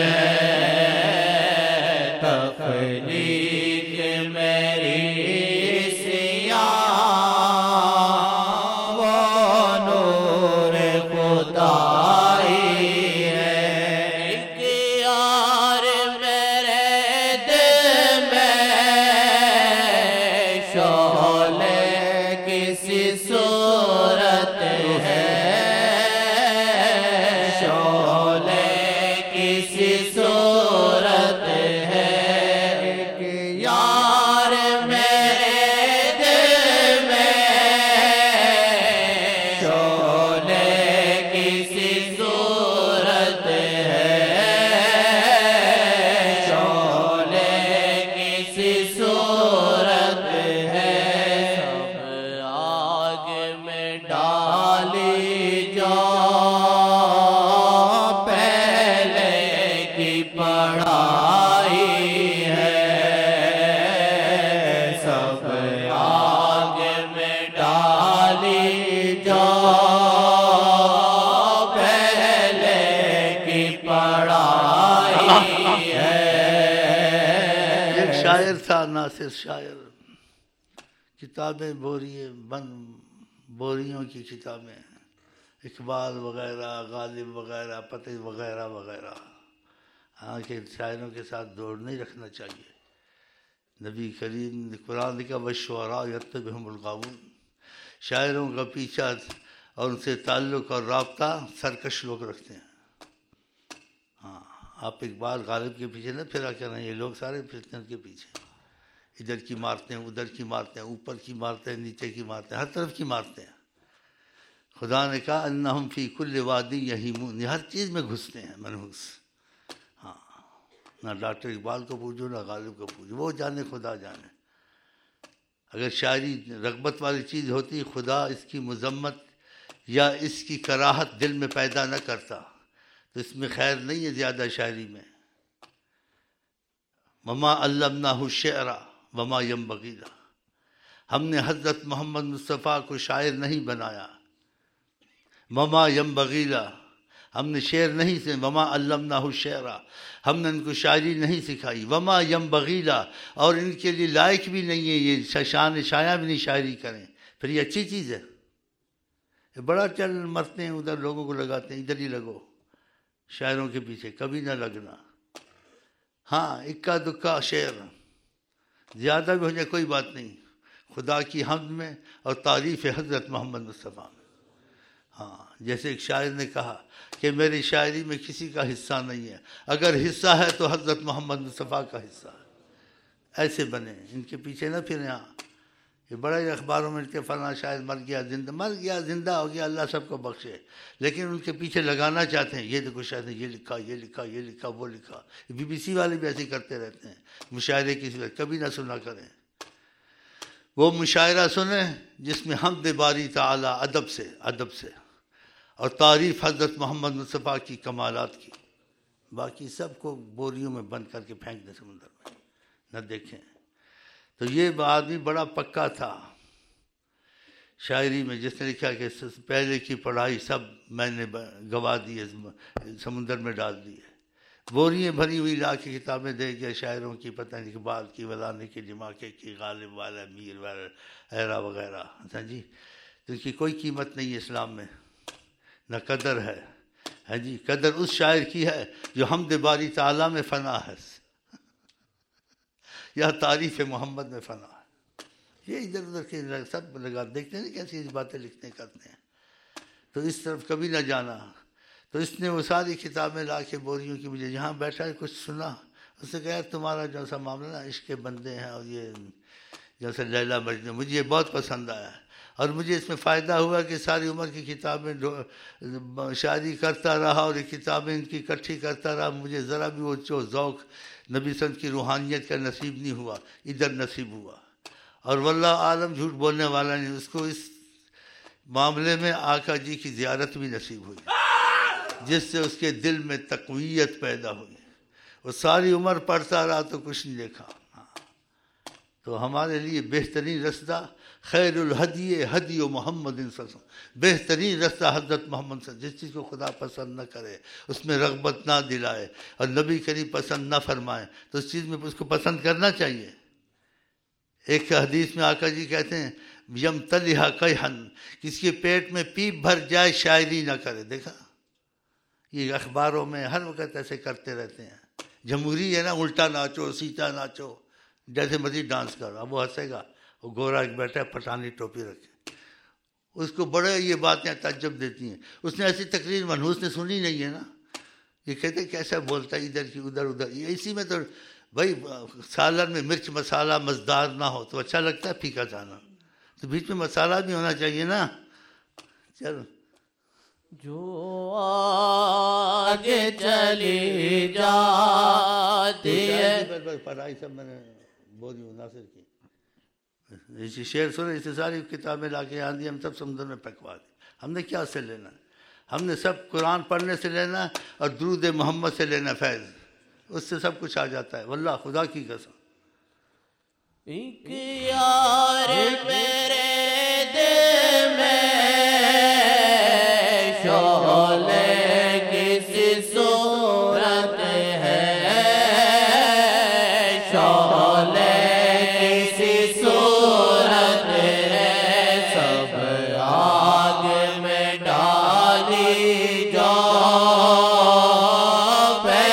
تخلیق میری سیاہ وہ نور خدائی ہے، ایک یار میرے دل میں شعلے کسی صورت ہے، شعلے کسی صورت ہے، ایک یار میرے دل میں شعلے کسی صورت ہے، شعلے کسی صورت ہے، سب آگ میں ڈالی جو پہلے کی پڑھائی ہے، سب آگ میں ڈالی جو پہلے کی پڑھائی ہے، ایک شاعر تھا ناصر شاعر، کتابیں بوریوں کی کتابیں، اقبال وغیرہ، غالب وغیرہ، فتح وغیرہ وغیرہ، ہاں کہ شاعروں کے ساتھ دوڑ نہیں رکھنا چاہیے۔ نبی کریم نے قرآن کا والشعراء یتبعہم الغاوون، شاعروں کا پیچھا اور ان سے تعلق اور رابطہ سرکش لوگ رکھتے ہیں۔ ہاں، آپ اقبال غالب کے پیچھے نہ پھرا کریں، یہ لوگ سارے پھرتے ہیں ان کے پیچھے، ادھر کی مارتے ہیں، ادھر کی مارتے ہیں، اوپر کی مارتے ہیں، نیچے کی مارتے ہیں، ہر طرف کی مارتے ہیں۔ خدا نے کہا انہم فی کل وادی یہیمون، یہ ہر چیز میں گھستے ہیں منحوس۔ ہاں، نہ ڈاکٹر اقبال کو پوچھو نہ غالب کو پوچھو، وہ جانے خدا جانے۔ اگر شاعری رغبت والی چیز ہوتی، خدا اس کی مذمت یا اس کی کراہت دل میں پیدا نہ کرتا، تو اس میں خیر نہیں ہے زیادہ شاعری میں۔ وما علمناہ الشعر وما ینبغی لہ، ہم نے حضرت محمد مصطفیٰ کو شاعر نہیں بنایا۔ وما ینبغی لہ، ہم نے شعر نہیں سے، وما علمناہ الشعر، ہم نے ان کو شاعری نہیں سکھائی۔ وما ینبغی لہ، اور ان کے لیے لائق بھی نہیں ہے، یہ شان شایع بھی نہیں شاعری کریں۔ پھر یہ اچھی چیز ہے؟ یہ بڑا چل مرتے ہیں ادھر، لوگوں کو لگاتے ہیں ادھر ہی لگو شاعروں کے پیچھے، کبھی نہ لگنا۔ ہاں، اکا دکا شعر زیادہ بھی ہو جائے کوئی بات نہیں، خدا کی حمد میں اور تعریف حضرت محمد مصطفیٰ میں۔ ہاں، جیسے ایک شاعر نے کہا کہ میری شاعری میں کسی کا حصہ نہیں ہے، اگر حصہ ہے تو حضرت محمد مصطفیٰ کا حصہ ہے۔ ایسے بنے، ان کے پیچھے نہ پھریں۔ ہاں، یہ بڑے اخباروں میں کہ فلاں شاعر مر گیا زندہ ہو گیا، اللہ سب کو بخشے، لیکن ان کے پیچھے لگانا چاہتے ہیں، یہ دیکھو شاعر نے یہ لکھا، یہ لکھا، یہ لکھا، وہ لکھا۔ BBC والے بھی ایسے کرتے رہتے ہیں، مشاعرے کی صورت کبھی نہ سنا کریں۔ وہ مشاعرہ سنیں جس میں حمد باری تعالی ادب سے اور تعریف حضرت محمد مصطفیٰ کی کمالات کی، باقی سب کو بوریوں میں بند کر کے پھینک دیں سمندر میں، نہ دیکھیں۔ تو یہ آدمی بڑا پکا تھا شاعری میں، جس نے لکھا کہ پہلے کی پڑھائی سب میں نے گوا دی ہے، سمندر میں ڈال دی ہے۔ بوریاں بھری ہوئی لا کے کتابیں دے گیا شاعروں کی، پتہ نہیں اقبال کی، ولانے کی، جماکے کی، غالب والا، میر والا، ایرا وغیرہ۔ ہاں جی، تو ان کی کوئی قیمت نہیں ہے اسلام میں، نہ قدر ہے۔ ہاں جی، قدر اس شاعر کی ہے جو حمد باری تعالیٰ میں فنا ہے یا تعریف محمد میں فنا ہے۔ یہ ادھر ادھر کے سب لگا دیکھتے ہیں کیسی باتیں لکھتے کرتے ہیں، تو اس طرف کبھی نہ جانا۔ تو اس نے وہ ساری کتابیں لا کے بوریوں کی، مجھے یہاں بیٹھا کچھ سنا، اس نے کہا تمہارا جو سا معاملہ نا عشق کے بندے ہیں اور یہ جیسے لیلا مجنو، مجھے یہ بہت پسند آیا، اور مجھے اس میں فائدہ ہوا کہ ساری عمر کی کتابیں شاعری کرتا رہا اور یہ کتابیں ان کی اکٹھی کرتا رہا، مجھے ذرا بھی وہ جو ذوق نبی صلی اللہ علیہ وسلم کی روحانیت کا نصیب نہیں ہوا، ادھر نصیب ہوا۔ اور واللہ عالم جھوٹ بولنے والا نہیں، اس کو اس معاملے میں آقا جی کی زیارت بھی نصیب ہوئی، جس سے اس کے دل میں تقویت پیدا ہوئی۔ وہ ساری عمر پڑھتا رہا تو کچھ نہیں دیکھا۔ تو ہمارے لیے بہترین رستہ خیر الہدی ہدی محمد صلی اللہ علیہ وسلم، بہترین رستہ حضرت محمد صلی اللہ علیہ وسلم۔ جس چیز کو خدا پسند نہ کرے، اس میں رغبت نہ دلائے، اور نبی کریم پسند نہ فرمائے، تو اس چیز میں اس کو پسند کرنا چاہیے۔ ایک حدیث میں آقا جی کہتے ہیں یم تلہا قیحن، کسی کے پیٹ میں پیپ بھر جائے شاعری نہ کرے۔ دیکھا، یہ اخباروں میں ہر وقت ایسے کرتے رہتے ہیں، جمہوری ہے نا، الٹا ناچو سیدھا ناچو، جیسے مزید ڈانس کرو۔ اب وہ ہنسے گا، وہ گورا ایک بیٹھا ہے پٹھانی ٹوپی رکھے، اس کو بڑے یہ باتیں تعجب دیتی ہیں۔ اس نے ایسی تقریر منحوس نے سنی نہیں ہے نا، یہ کہتے کیسا بولتا ہے، ادھر کی ادھر ادھر۔ یہ اسی میں تو بھائی سالن میں مرچ مسالہ مزدار نہ ہو تو اچھا لگتا ہے پھیکا کھانا، تو بیچ میں مسالہ بھی ہونا چاہیے نا۔ چلو، جو آگے چلی جاتی ہے۔ پڑھائی سب میں نے بولی ناصر کی، اسی شعر سنے، اسے ساری کتابیں لا کے آندھی، ہم سب سمندر میں پھینکوا دی۔ ہم نے کیا سے لینا؟ ہم نے سب قرآن پڑھنے سے لینا اور درود محمد سے لینا فیض، اس سے سب کچھ آ جاتا ہے، واللہ خدا کی قسم۔ ایک یار میرے دل میں شعلے کسی صورت ہے، شعلے کسی صورت ہے، سب آگ میں ڈالی جاؤ،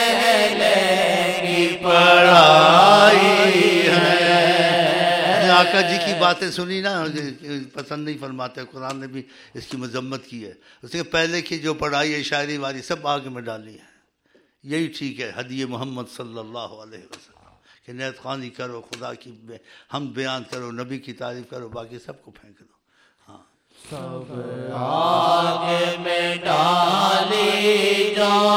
پہلے کی پڑھائی ہے۔ ملائکہ جی کی باتیں سنی نا، پسند نہیں فرماتے. قرآن نے بھی اس کی مذمت کی ہے. اس نے پہلے کی جو پڑھائی ہے شاعری والی سب آگ میں ڈالی ہے. یہی ٹھیک ہے ہدی محمد صلی اللہ علیہ وسلم کہ نیت خوانی کرو، خدا کی حمد بیان کرو، نبی کی تعریف کرو، باقی سب کو پھینک دو. ہاں سب آگ میں ڈالی جاؤ،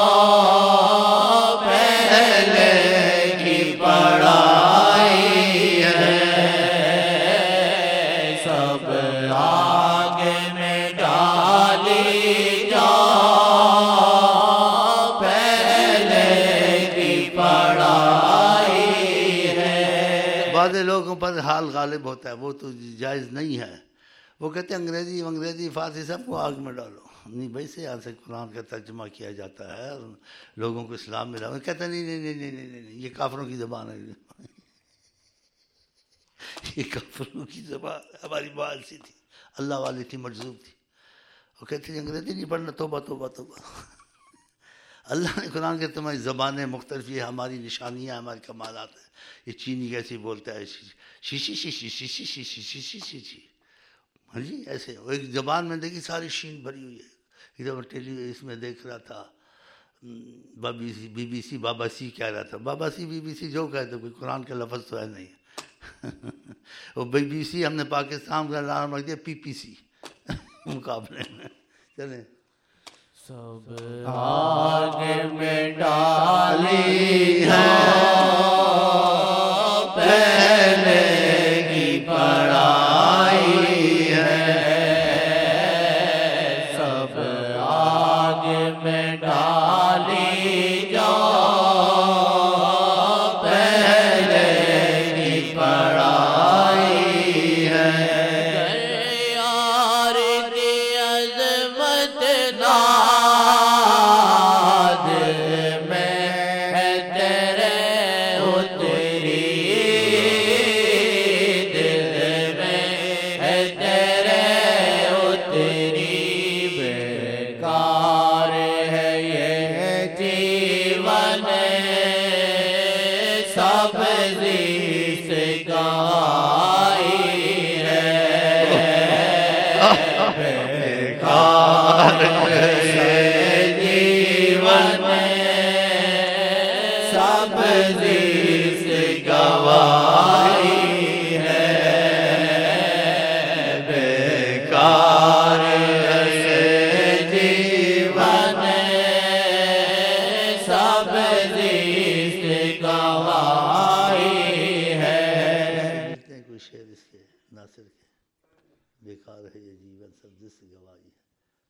پہلے کی پڑھائی ہے. سب آگ میں ڈالی جاؤ، پہلے کی پڑھائی ہے. بعض لوگوں پر حال غالب ہوتا ہے، وہ تو جائز نہیں ہے. وہ کہتے ہیں انگریزی فارسی سب کو آگ میں ڈالو. نہیں بھائی سے یہاں سے قرآن کا ترجمہ کیا جاتا ہے اور لوگوں کو اسلام ملا. کہتے ہیں نہیں یہ کافروں کی زبان ہے. یہ کافروں کی زبان. ہماری بات ایسی تھی، اللہ والی تھی، مجذوب تھی. وہ کہتے ہیں انگریزی نہیں پڑھنا. توبہ توبہ توبہ. اللہ نے قرآن کے تمہاری زبانیں مختلف، یہ ہماری نشانیاں، ہماری کمالات ہیں. یہ چینی کیسی بولتا ہے، شیشی شیشی شیشی شیشی شیشی شیشی. ہاں جی ایسے. ایک زبان میں دیکھی ساری شین بھری ہوئی ہے. اس میں دیکھ رہا تھا بی بی سی بابا سی کہہ رہا تھا. بابا سی بی بی سی جو کہتے کوئی قرآن کا لفظ تو ہے نہیں. وہ بی بی سی ہم نے پاکستان کا نام رکھ دیا پی پی سی مقابلے میں. چلیں. سب آگ میں ڈالی ہے، پہلے کی پڑھائی ہے. سب آگ میں ڈالی جاؤ، پہلے کی پڑھائی ہے. یار کی عظمت ناد میں ہے تیرے اتری، دل میں ہے تیرے اتری. بیکار ہے یہ جیون سبزی سے گائی ہے. بیکار ہے جیون سبزی سے گوائی ہے. بیکار ہے جیون سبزی سے گوائی ہے. کہتے ہیں کوئی شعر اس کے ناصر کے، بیکار ہے یہ جیون سبزی سے گواہی ہے.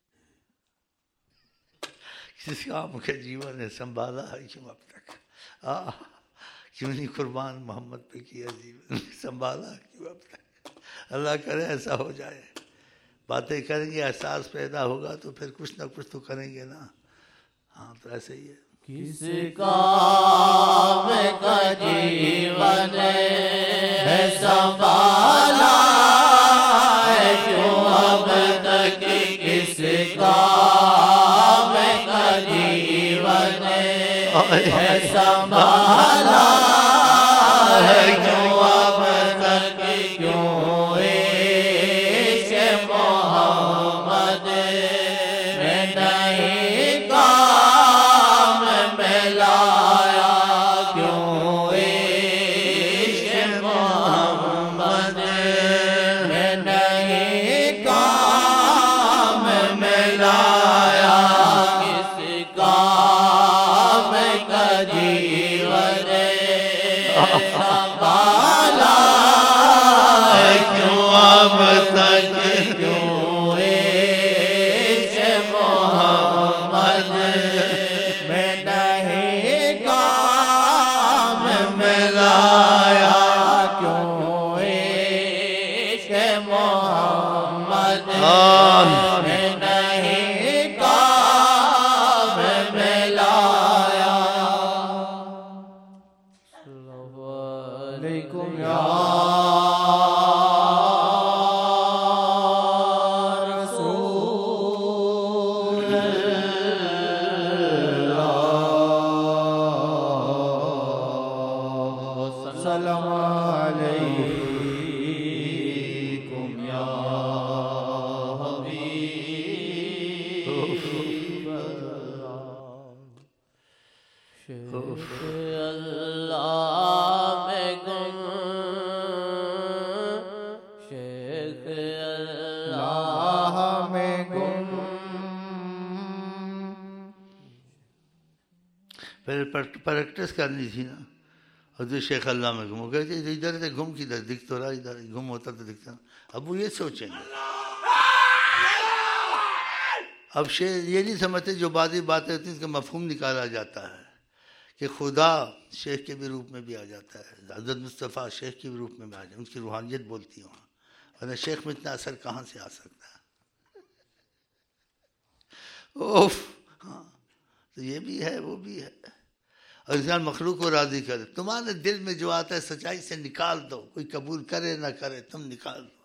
کس کام کا جیون ہے سنبھالا ہے کیوں اب تک؟ کیوں نہیں قربان محمد پہ کیا جیون سنبھالا کیوں اب تک؟ اللہ کرے ایسا ہو جائے. باتیں کریں گے، احساس پیدا ہوگا تو پھر کچھ نہ کچھ تو کریں گے نا. ہاں تو ایسے ہی ہے. کس کام کا جیون ہے سنبھالا ہے کیوں اب تک؟ کس کام کا جیون ہے سنبھالا ہے کیوں اب تک؟ کیوں عشق محمد میں نہیں کام میں لایا؟ کیوں عشق محمد میں نہیں کام میں لایا؟ کس کام کا جیون سنبھالا ہے کیوں اب تک؟ کیوں عشق محمد میں نہیں کام میں لایا؟ کیوں عشق محمد میں نہیں کام میں لایا؟ علیکم یا رسول اللہ، سلام علیکم اللہ میں گم شیخ اللہ میں گم پہلے پریکٹس کرنی تھی نا. اور جو شیخ اللہ میں گم ہو گئے ادھر سے گم کدھر دکھ تو رہا, ادھر گم ہوتا تو دکھتا. اب وہ یہ سوچیں گے, اب یہ نہیں سمجھتے جو باتیں ہوتی ہیں اس کا مفہوم نکالا جاتا ہے کہ خدا شیخ کے بھی روپ میں بھی آ جاتا ہے, حضرت مصطفیٰ شیخ کے بھی روپ میں بھی آ جاتا ہے, ان کی روحانیت بولتی ہے وہاں, ورنہ شیخ میں اتنا اثر کہاں سے آ سکتا ہے. اوف ہاں, تو یہ بھی ہے وہ بھی ہے. اور انسان مخلوق کو راضی کرے. تمہارے دل میں جو آتا ہے سچائی سے نکال دو, کوئی قبول کرے نہ کرے تم نکال دو.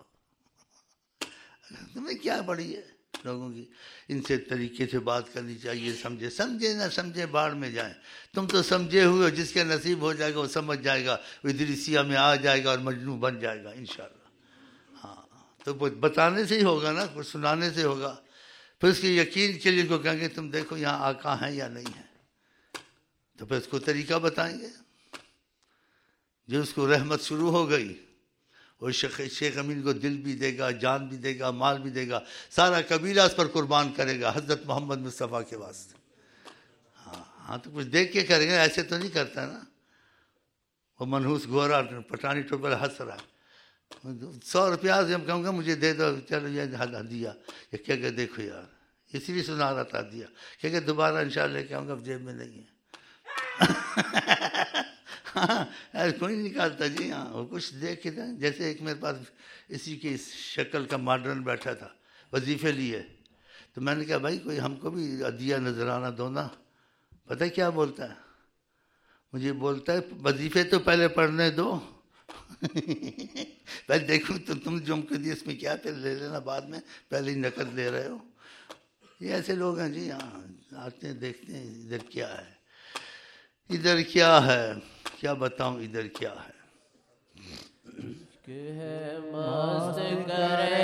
تمہیں کیا پڑی ہے لوگوں کی, ان سے طریقے سے بات کرنی چاہیے, سمجھے نہ سمجھے باڑ میں جائیں. تم تو سمجھے ہوئے ہو, جس کا نصیب ہو جائے گا وہ سمجھ جائے گا, وہ ادریسیہ میں آ جائے گا اور مجنوں بن جائے گا انشاءاللہ. ہاں تو بتانے سے ہی ہوگا نا, کچھ سنانے سے ہوگا. پھر اس کے یقین کے لیے کو کہیں گے تم دیکھو یہاں آقا ہیں یا نہیں ہیں, تو پھر اس کو طریقہ بتائیں گے. جو اس کو رحمت شروع ہو گئی, اور شیخ امین کو دل بھی دے گا, جان بھی دے گا, مال بھی دے گا, سارا قبیلہ اس پر قربان کرے گا حضرت محمد مصطفیٰ کے واسطے. ہاں تو کچھ دیکھ کے کریں گے, ایسے تو نہیں کرتا نا. وہ منحوس گورا پٹھانی ٹوپر ہنس رہا ہے, 100 روپیہ سے ہم کہوں گا مجھے دے دو, چلو یہ ہدیہ, یہ کیا کہ دیکھو یار اس لیے سنا رہا تھا ہدیہ, کہ دوبارہ انشاءاللہ کہوں گا جیب میں نہیں ہے. کوئی نہیں نکالتا جی. ہاں وہ کچھ دیکھ کے جیسے ایک میرے پاس اسی کی شکل کا ماڈرن بیٹھا تھا, وظیفے لیے, تو میں نے کہا بھائی کوئی ہم کو بھی ہدیہ نذرانہ دو نا. پتہ ہے کیا بولتا ہے مجھے, بولتا ہے وظیفے تو پہلے پڑھنے دو. پہلے دیکھو تم جو ہم کو دی اس میں کیا, پھر لے لینا بعد میں, پہلے ہی نقد لے رہے ہو. یہ ایسے لوگ ہیں جی. ہاں آتے ہیں دیکھتے ہیں ادھر کیا ہے, ادھر کیا ہے, کیا بتاؤں ادھر کیا ہے. کہ ہے مست کرے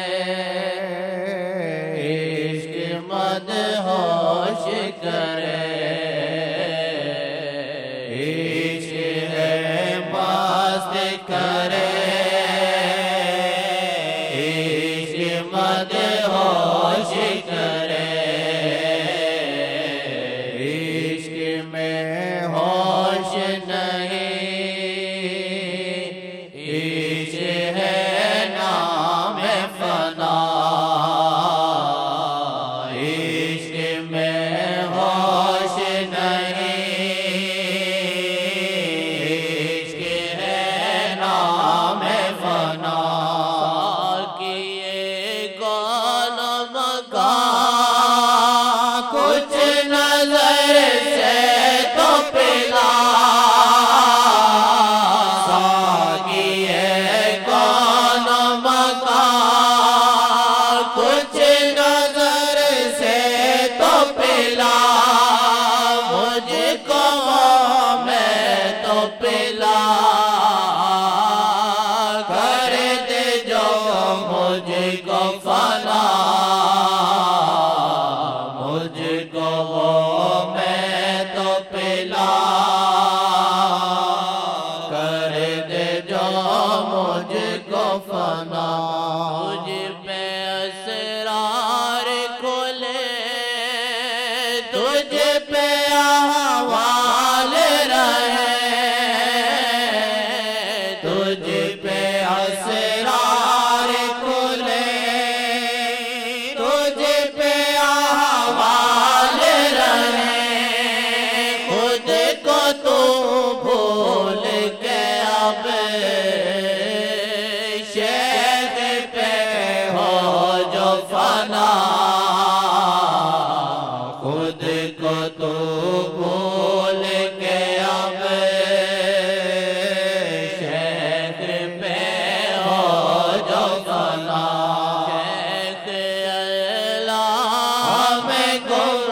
عشق مدہوش کرے, عشق ہے مست کرے عشق مدہوش کرے, عشق میں ہوش نہیں, عشق ہے نام فنا, عشق میں ہوش نہیں, عشق ہے نام فنا. کیے کون مکان کچھ نظر سے تو پلا, ساقیے کون مکان کچھ نظر سے تو پلا, مجھ کو میں تو پلا, کر دے جو مجھ کو فنا, مجھ کو میں تو پلا, کر دے جو مجھ کو فنا. مجھ پہ اسرار کھلے, تجھ پہ احوال رہے, تجھ پہ اسرار کھلے, تجھ پہ احوال رہے, خود کو تو بھول کے اب شیخ پہ ہو جو فنا, خود کو تو بھول کے اب شیخ پہ ہو جو فنا. شیخ اللہ میں گم,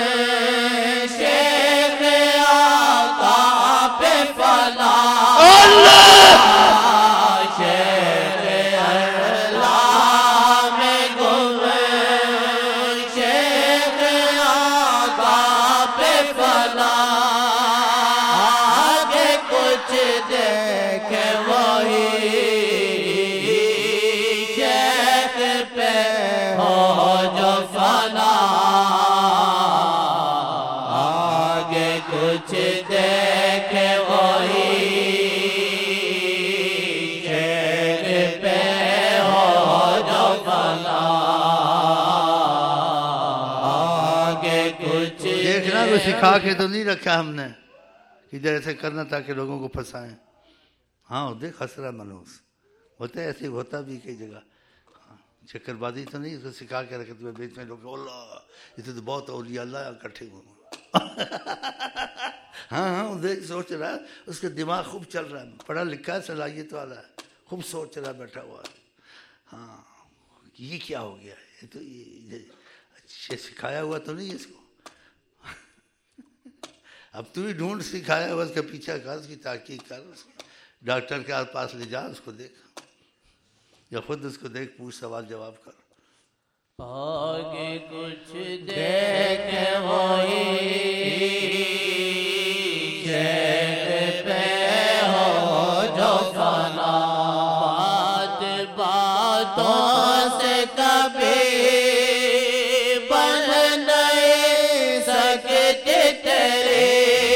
شیخ آقا پہ فنا, شیخ اللہ میں گم, نا کوئی سکھا کے تو نہیں رکھا ہم نے کہ ادھر ایسے کرنا تاکہ لوگوں کو پھنسائیں. ہاں دیکھ ہنس رہا منوس ہوتا ہے ایسے ہوتا بھی کئی جگہ. چکر بازی تو نہیں اس کو سکھا کے رکھے تمہیں بیچ میں لوگ اللہ یہ تو بہت اولیاء اللہ اکٹھے ہوئے. ہاں دیکھ سوچ رہا ہے اس کا دماغ خوب چل رہا ہے, پڑھا لکھا ہے, صلاحیت والا ہے, خوب سوچ رہا بیٹھا ہوا ہے. ہاں یہ کیا ہو گیا, یہ تو یہ اچھے سکھایا ہوا تو نہیں اس کو. اب تو ہی ڈھونڈ سکھایا ہوا اس کا پیچھا کر, اس کی تحقیق کر, اس کے ڈاکٹر کے پاس لے جا, اس کو دیکھ یا خود اس کو دیکھ, پوچھ, سوال جواب کر. آگے کچھ دیکھ وہی شیخ پہ ہو جو فنا, بات باتوں سے کبھی بن نہیں سکتے تیرے,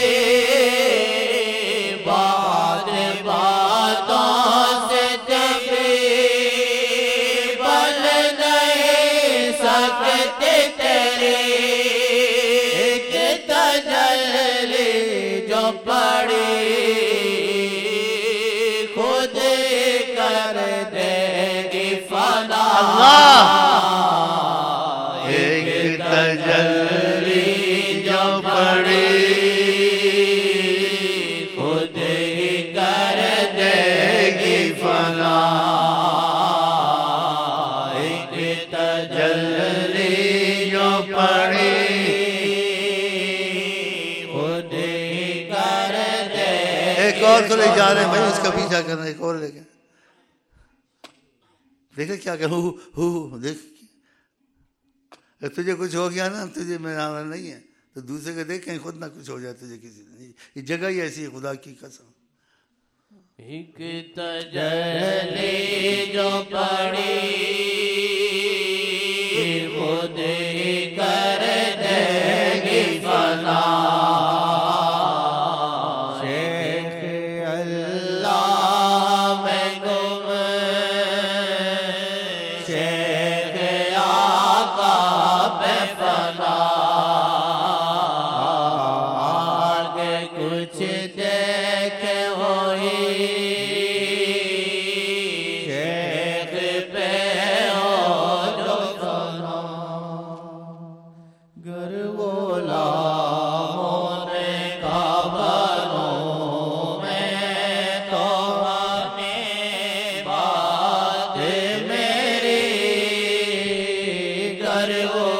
بات باتوں سے کبھی بن نہیں سکتے تیرے, ایک تجلی جو پڑی خود کر دے گی فنا. ایک تجلی جو پڑی خود ہی کر دے گی فنا. ایک تجلی جو پڑی خود ہی کر دے. ایک اور کو لے جا رہے ہیں بھائی, اس کا پیچھا کرنا, ایک اور لے کے دیکھے کیا کہ ہو دیکھ, تجھے کچھ ہو گیا نا, تجھے میرا نہیں ہے تو دوسرے کو دیکھ کہیں خود نہ کچھ ہو جائے تجھے کسی نے. یہ جگہ ہی ایسی ہے, خدا کی قسم. ایک تجلی جو پڑی خود ہی کر دے گی فنا. شیخ اللہ میں گم, شیخ آقا پہ فنا. آگے کچھ دیکھ وہی شیخ پہ ہو جو فنا. گر غلاموں نے کہا بنوں میں تو بنے بات میری, گر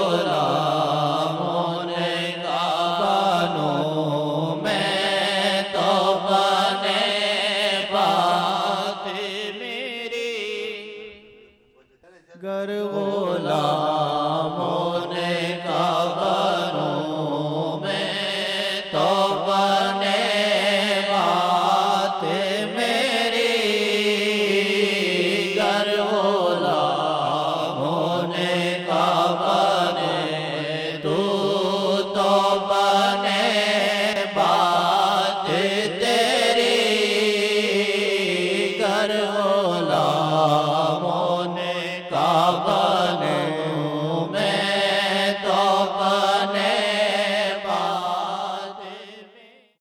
غلاموں نے کہا بنوں میں تو بنے بات میری, گر غلاموں نے کہا بنوں میں تو بنے بات میری, گر غلاموں نے کہا بنے تو بنے بات تیری, گر غلاموں